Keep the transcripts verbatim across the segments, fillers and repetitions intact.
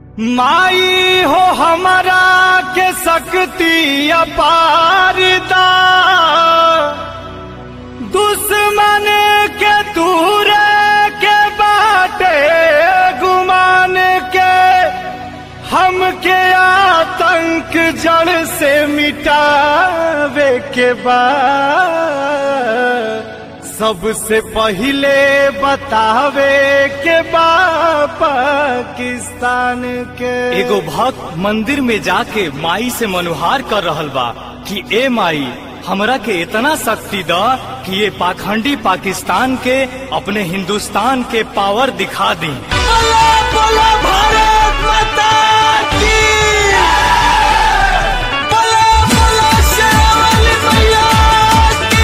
माई हो हमारा के शक्ति अपारदा, दुश्मन के दूर के बाटे गुमान के, हमके आतंक जड़ से मिटावे के बाद सबसे पहिले बतावे के बा पाकिस्तान के। एगो भक्त मंदिर में जाके माई से मनुहार कर रहल बा कि ए माई हमरा के इतना शक्ति द कि ये पाखंडी पाकिस्तान के अपने हिंदुस्तान के पावर दिखा दी। बोलो बोलो भारत माता की, बोलो बोलो शेरावाली मैया की।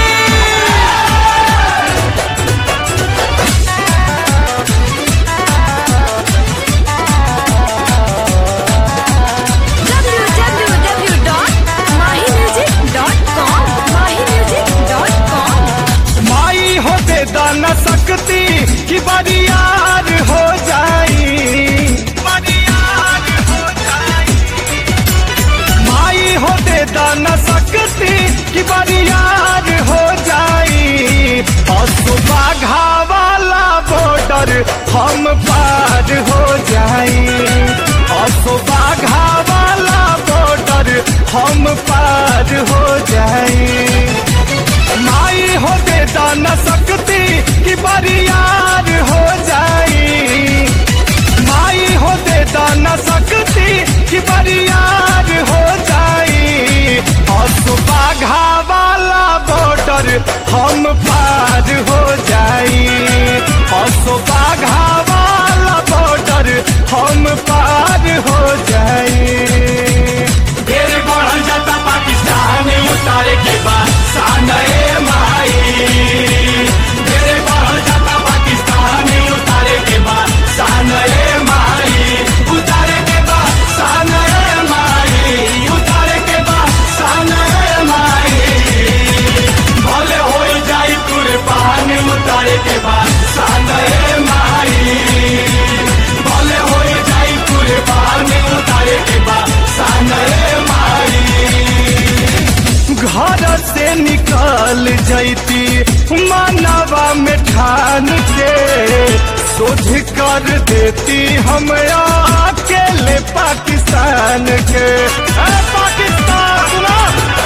W W W dot Mahi music dot com Mahi music dot com. माई हो दे दाना शक्ति की बरियार हो जाई, बरियार हो जाई। माई हो दे दाना शक्ति की बरियार हो जाई। असुबा घावाला बॉर्डर हम पार हो जाई, असुबा घावाला बॉर्डर हम पार हो जाई। माई हो दे दाना शक्ति की बरियार हो जाई, माई हो दे दाना शक्ति की बरियार हो जाई। असुबा घावाला बॉर्डर हम पार हो जाई, असुबा घावाला बॉर्डर हम पार हो जाई। ढेर बढ़ जाता पाकिस्तान उतारे के बाद सानए माई, ढेर बढ़ जाता पाकिस्तान उतारे के बाद सानए माई, उतारे के बाद सानए माई, उतारे के बाद सानए माई। भले हो जाई कुर्बान उतारे के बाद सानए माई, भले हो जाई कुर्बान उतारे के बाद सानए माई। घर से निकल जैती मानवा में ठान के, शोध कर देती हम अकेले पाकिस्तान के। ए पाकिस्तान सुना,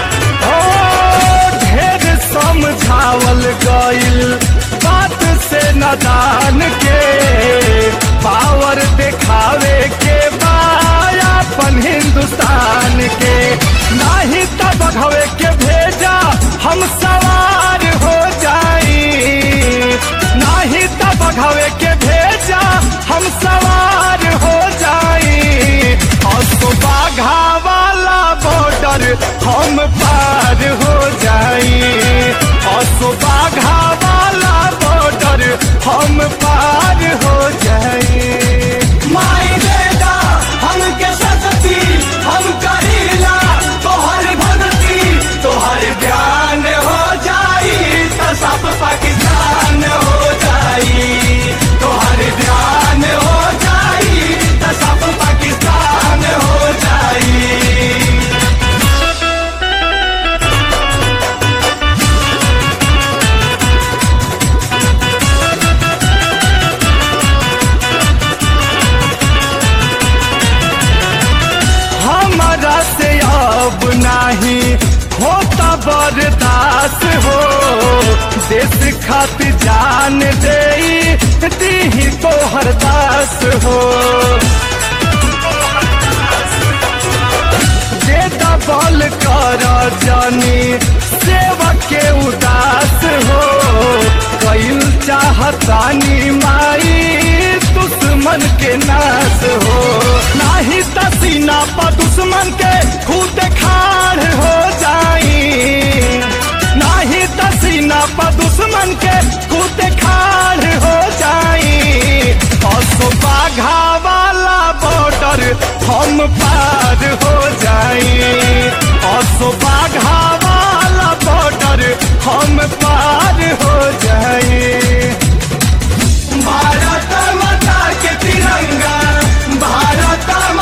ओ ढेर समझावल गइल बात से नादान के, पावर दिखावे के बाया अपन हिंदुस्तान के। नहीं तब भगवे के भेजा हम सवार हो जाई, नहीं तब भगवे के भेजा हम सवार हो जाई। असुबा घावाला बॉर्डर हम पार हो जाई, असुबा घावाला बॉर्डर हम पार हो जाई। माई देदा हमके शक्ति हम करीला तोहर भक्ति, तोहर ध्यान हो जाई तो सब पाकिस्तान हो जाई, तोहर ध्यान हो जाई तो सब पाकिस्तान हो जाई। हमारा से अब नहीं होता बर्दाश्त हो, देश खातिर जान दे दी तो हरदास हो। जे दबल कर जानी सेवा के उदास हो, कैल चाहतानी माई दुश्मन के नाश हो। नाही तसीना पर दुश्मन के खुद खाड़ हो जाई, नाही तसीना पर दुश्मन के खुद खाड़ हो जाई। असुबा घावाला बॉर्डर हम पार हो जाई, असुबा घावाला बॉर्डर हम पार हो जाई। भारत माता के तिरंगा, भारत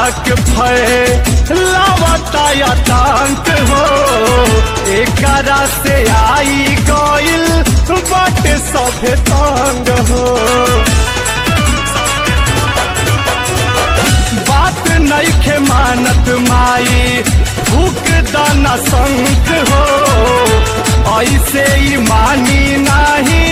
के भय लावता आतंक हो, एकरा से आई गइल बाटे सभे तंग हो। बात नइखे मानत माई भूख दाना संख हो, ऐसे ही मानी नाही